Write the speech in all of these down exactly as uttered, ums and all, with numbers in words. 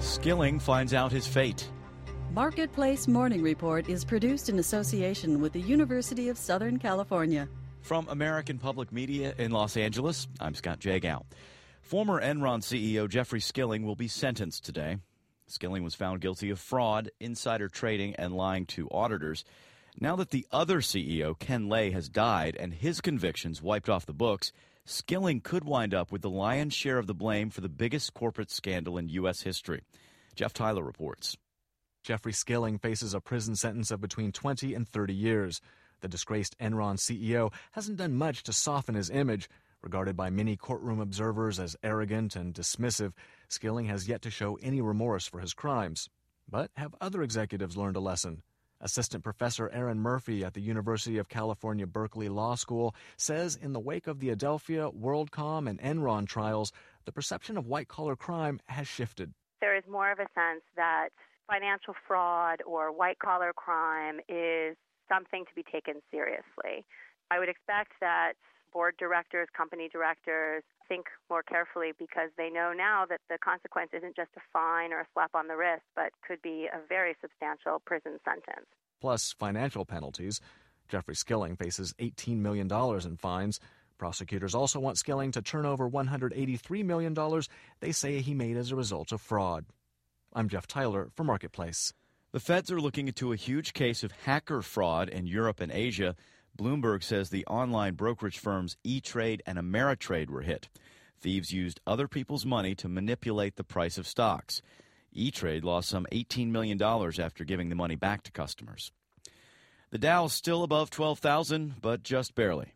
Skilling finds out his fate. Marketplace Morning Report is produced in association with the University of Southern California. From American Public Media in Los Angeles, I'm Scott Jagow. Former Enron C E O Jeffrey Skilling will be sentenced today. Skilling was found guilty of fraud, insider trading, and lying to auditors. Now that the other C E O, Ken Lay, has died and his convictions wiped off the books, Skilling could wind up with the lion's share of the blame for the biggest corporate scandal in U S history. Jeff Tyler reports. Jeffrey Skilling faces a prison sentence of between twenty and thirty years. The disgraced Enron C E O hasn't done much to soften his image. Regarded by many courtroom observers as arrogant and dismissive, Skilling has yet to show any remorse for his crimes. But have other executives learned a lesson? Assistant Professor Aaron Murphy at the University of California, Berkeley Law School says in the wake of the Adelphia, WorldCom, and Enron trials, the perception of white-collar crime has shifted. There is more of a sense that financial fraud or white-collar crime is something to be taken seriously. I would expect that board directors, company directors think more carefully because they know now that the consequence isn't just a fine or a slap on the wrist, but could be a very substantial prison sentence. Plus financial penalties. Jeffrey Skilling faces eighteen million dollars in fines. Prosecutors also want Skilling to turn over one hundred eighty-three million dollars they say he made as a result of fraud. I'm Jeff Tyler for Marketplace. The feds are looking into a huge case of hacker fraud in Europe and Asia. Bloomberg says the online brokerage firms E-Trade and Ameritrade were hit. Thieves used other people's money to manipulate the price of stocks. E-Trade lost some eighteen million dollars after giving the money back to customers. The Dow is still above twelve thousand, but just barely.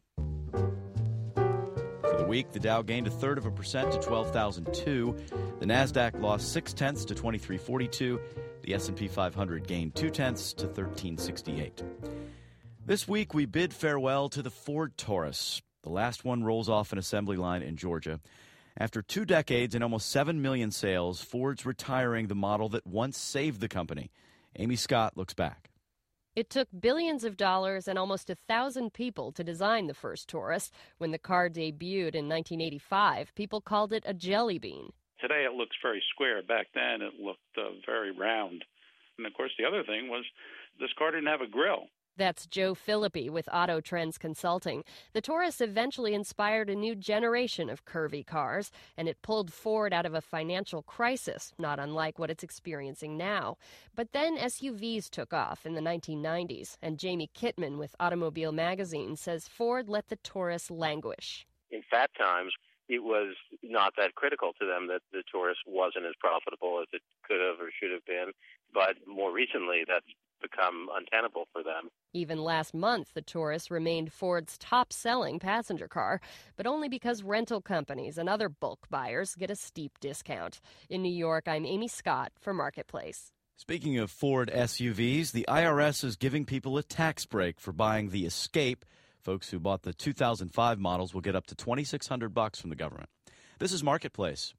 For the week, the Dow gained a third of a percent to twelve thousand two. The Nasdaq lost six tenths to twenty-three forty-two. The S and P five hundred gained two tenths to thirteen sixty-eight. This week, we bid farewell to the Ford Taurus. The last one rolls off an assembly line in Georgia. After two decades and almost seven million sales, Ford's retiring the model that once saved the company. Amy Scott looks back. It took billions of dollars and almost a thousand people to design the first Taurus. When the car debuted in nineteen eighty-five, people called it a jelly bean. Today it looks very square. Back then it looked uh, very round. And, of course, the other thing was this car didn't have a grill. That's Joe Philippi with Auto Trends Consulting. The Taurus eventually inspired a new generation of curvy cars, and it pulled Ford out of a financial crisis, not unlike what it's experiencing now. But then S U Vs took off in the nineteen nineties, and Jamie Kittman with Automobile Magazine says Ford let the Taurus languish. In fat times, it was not that critical to them that the Taurus wasn't as profitable as it could have or should have been. But more recently, that's become untenable for them. Even last month, the Taurus remained Ford's top-selling passenger car, but only because rental companies and other bulk buyers get a steep discount. In New York, I'm Amy Scott for Marketplace. Speaking of Ford S U Vs, the I R S is giving people a tax break for buying the Escape. Folks who bought the two thousand five models will get up to twenty-six hundred bucks from the government. This is Marketplace.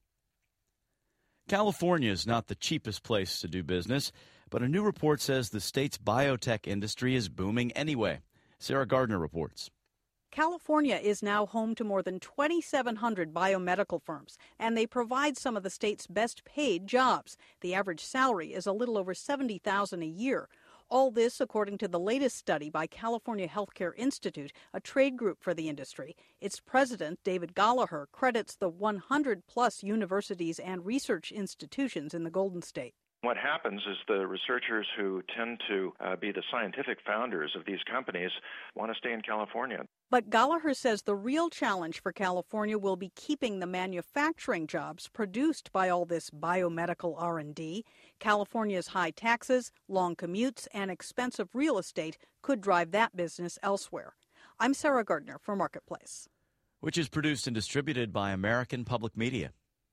California is not the cheapest place to do business, but a new report says the state's biotech industry is booming anyway. Sarah Gardner reports. California is now home to more than twenty-seven hundred biomedical firms, and they provide some of the state's best-paid jobs. The average salary is a little over seventy thousand dollars a year. All this according to the latest study by California Healthcare Institute, a trade group for the industry. Its president, David Gallagher, credits the one hundred plus universities and research institutions in the Golden State. What happens is the researchers who tend to uh, be the scientific founders of these companies want to stay in California. But Gallagher says the real challenge for California will be keeping the manufacturing jobs produced by all this biomedical R and D. California's high taxes, long commutes, and expensive real estate could drive that business elsewhere. I'm Sarah Gardner for Marketplace. Which is produced and distributed by American Public Media.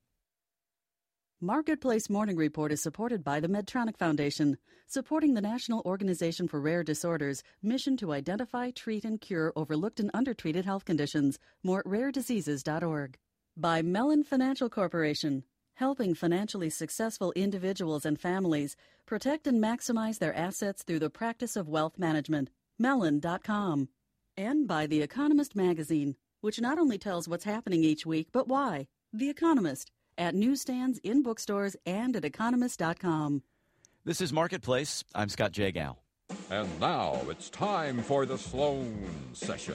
Marketplace Morning Report is supported by the Medtronic Foundation, supporting the National Organization for Rare Disorders' mission to identify, treat, and cure overlooked and undertreated health conditions. More at rare diseases dot org. By Mellon Financial Corporation, helping financially successful individuals and families protect and maximize their assets through the practice of wealth management. Mellon dot com. And by The Economist magazine, which not only tells what's happening each week, but why. The Economist. at newsstands, in bookstores, and at economist dot com. This is Marketplace. I'm Scott Jagow. And now it's time for the Sloan Sessions.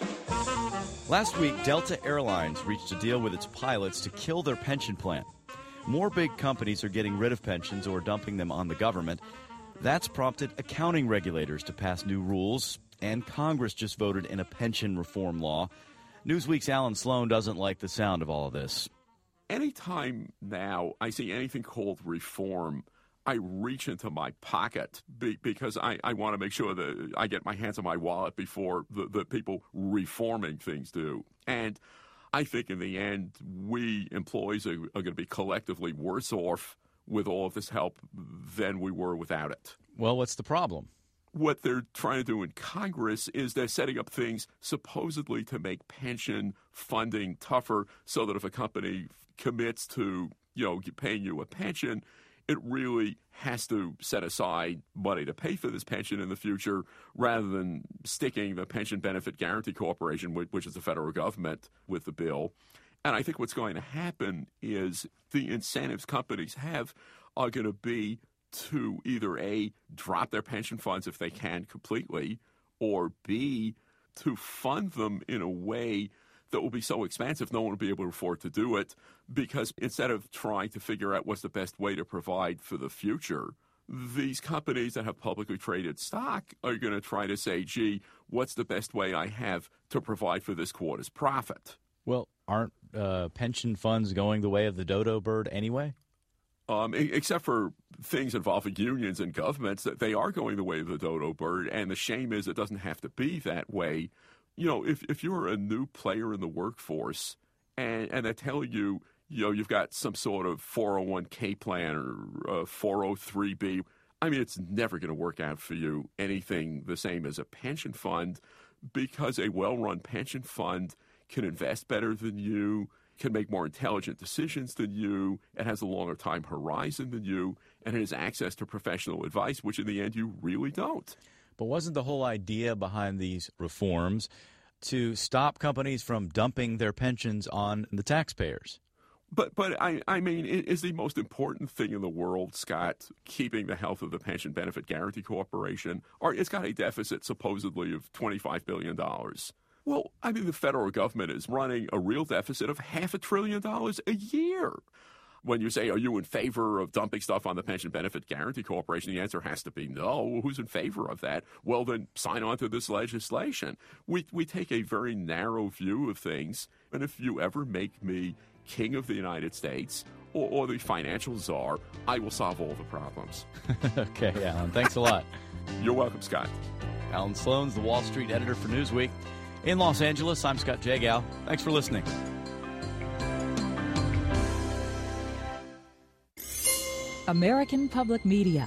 Last week, Delta Airlines reached a deal with its pilots to kill their pension plan. More big companies are getting rid of pensions or dumping them on the government. That's prompted accounting regulators to pass new rules, and Congress just voted in a pension reform law. Newsweek's Alan Sloan doesn't like the sound of all of this. Anytime now I see anything called reform, I reach into my pocket be, because I, I want to make sure that I get my hands on my wallet before the, the people reforming things do. And I think in the end, we employees are, are going to be collectively worse off with all of this help than we were without it. Well, what's the problem? What they're trying to do in Congress is they're setting up things supposedly to make pension funding tougher so that if a company commits to, you know, paying you a pension, it really has to set aside money to pay for this pension in the future rather than sticking the Pension Benefit Guaranty Corporation, which is the federal government, with the bill. And I think what's going to happen is the incentives companies have are going to be to either A, drop their pension funds if they can completely, or B, to fund them in a way that will be so expensive no one will be able to afford to do it, because instead of trying to figure out what's the best way to provide for the future, these companies that have publicly traded stock are going to try to say, gee, what's the best way I have to provide for this quarter's profit? Well, aren't uh, pension funds going the way of the dodo bird anyway? Um, except for things involving unions and governments, that they are going the way of the dodo bird, and the shame is it doesn't have to be that way. You know, if, if you're a new player in the workforce and, and they're telling you, you know, you've got some sort of four oh one k plan or uh, four oh three b, I mean, it's never going to work out for you anything the same as a pension fund, because a well-run pension fund can invest better than you, can make more intelligent decisions than you, it has a longer time horizon than you, and it has access to professional advice, which in the end you really don't. But wasn't the whole idea behind these reforms to stop companies from dumping their pensions on the taxpayers? But but I, I mean, is the most important thing in the world, Scott, keeping the health of the Pension Benefit Guaranty Corporation? Or it's got a deficit supposedly of twenty-five billion dollars. Well, I mean, the federal government is running a real deficit of half a trillion dollars a year. When you say, are you in favor of dumping stuff on the Pension Benefit Guaranty Corporation, the answer has to be no. Who's in favor of that? Well, then sign on to this legislation. We we take a very narrow view of things, and if you ever make me king of the United States or, or the financial czar, I will solve all the problems. Okay, Alan, thanks a lot. You're welcome, Scott. Alan Sloan's the Wall Street editor for Newsweek. In Los Angeles, I'm Scott Jagow. Thanks for listening. American Public Media.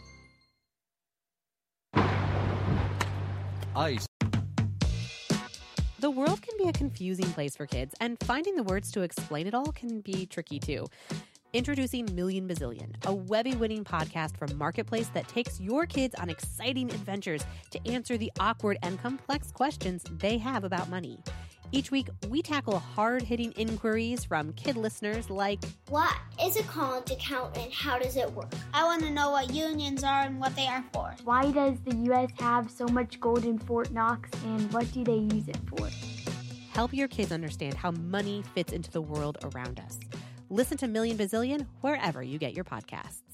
ICE. The world can be a confusing place for kids, and finding the words to explain it all can be tricky too. Introducing Million Bazillion, a Webby-winning podcast from Marketplace that takes your kids on exciting adventures to answer the awkward and complex questions they have about money. Each week, we tackle hard-hitting inquiries from kid listeners like, what is a college account and how does it work? I want to know what unions are and what they are for. Why does the U S have so much gold in Fort Knox and what do they use it for? Help your kids understand how money fits into the world around us. Listen to Million Bazillion wherever you get your podcasts.